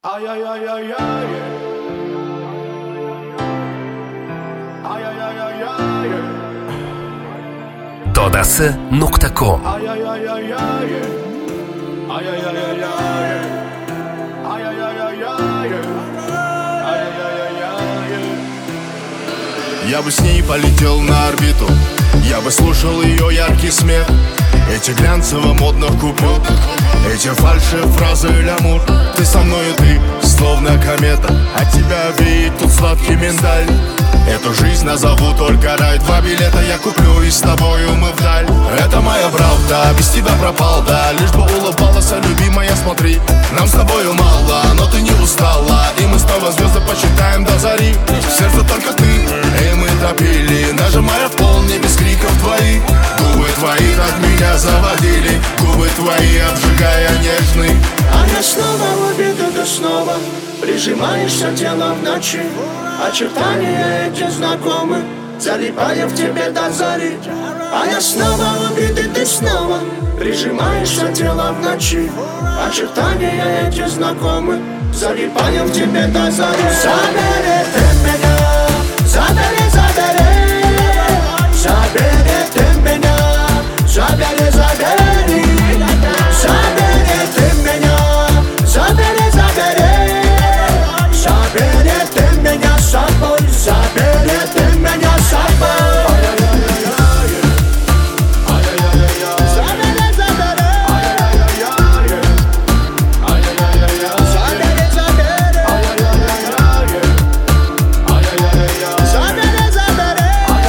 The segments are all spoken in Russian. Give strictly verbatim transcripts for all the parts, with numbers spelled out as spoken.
Ай-яй-яй-яй-яй. Ай-яй-яй-яй-яй. Dodası nokta com Ай-яй-яй-яй-яй. Ай-яй-яй-яй-яй. Ай-яй-яй-яй-яй. Ай-яй-яй-яй-яй. Я бы с ней полетел на орбиту, я бы слушал ее яркий смех, эти глянцево-модных купюр, эти фальши-фразы лямур. Ты со мною, ты, словно комета, от тебя веет тут сладкий миндаль. Эту жизнь назову только рай. Два билета я куплю и с тобою мы вдаль. Это моя правда, без тебя пропал, да. Лишь бы улыбалась, любимая, смотри. Нам с тобою мало, но ты не устала, и мы снова звезды почитаем до зари. В сердце только ты, и мы топили, нажимая в пол, не без криков твои. Губы твои так меня заводили, губы твои обжигая нежный. А я снова убит, и ты снова прижимаешься телом в ночи. Очертания эти знакомы, залипая в тебе до зари. А я снова убит, и ты снова прижимаешься телом в ночи. Очертания эти знакомы, залипая в тебе до зари. Забери ты меня, забери, забери. Забери ты меня, забери, забери. Забери ты меня, забери, забери. Забери ты меня с собой, забери ты меня с собой. Забери, забери. Забери, забери. Забери, забери.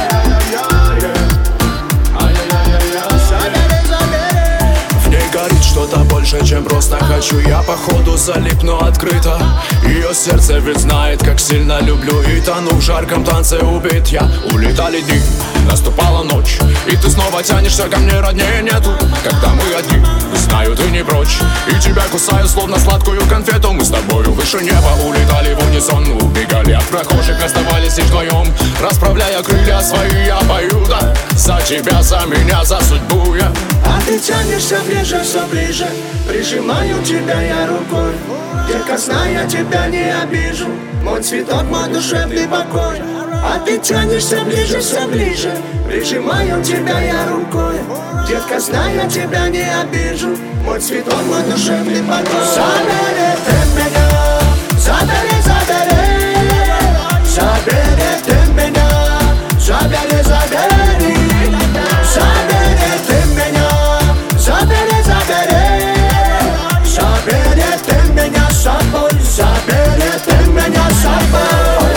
Забери, забери. В ней горит что-то больше, чем просто хочу. Я походу залипну открыто. Ее сердце ведь знает, как сильно люблю. И тону в жарком танце убит я. Улетали дни, наступала ночь, и ты снова тянешься ко мне, роднее нету. Когда мы одни, знаю, ты не прочь, и тебя кусаю, словно сладкую конфету. Мы с тобою выше неба улетали в унисон. Убегали от прохожих, оставались лишь вдвоем. Расправляя крылья свои, я пою, да. За тебя, за меня, за судьбу я. А ты тянешься ближе, все ближе. Прижимаю тебя я рукой. Детка, знай, я тебя не обижу. Мой цветок, мой душевный покой. А ты тянешься ближе, все ближе. Прижимаю тебя я рукой. Детка, знай, я тебя не обижу. Мой цветок, мой душевный покой. Забери ты меня, забери, забери. Забери ты меня, забери, забери. Забери ты меня, забери, забери. Забери ты меня с собой, забери ты меня с собой.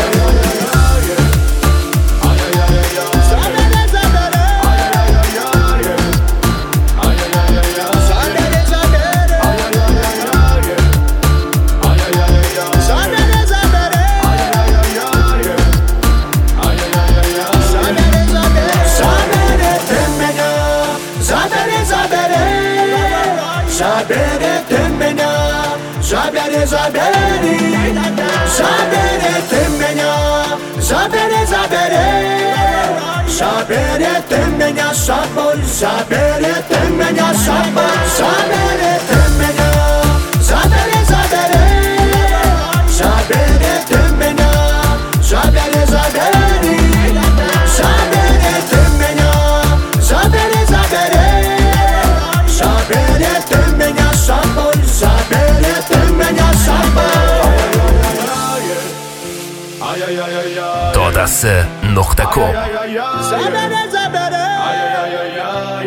Забери, забери. Забери, забери. Забери, забери. Забери, забери. Забери ты меня, забери, забери. Забери ты меня, забери, забери. Забери ты меня, забери, забери. Забери ты меня с собой, забери ты меня с собой. Забери ты меня, забери, забери. Забери ты меня, забери, забери. Забери ты меня, забери, забери. Забери ты меня с собой, забери ты меня с собой. Dodası nokta com Забери, забери.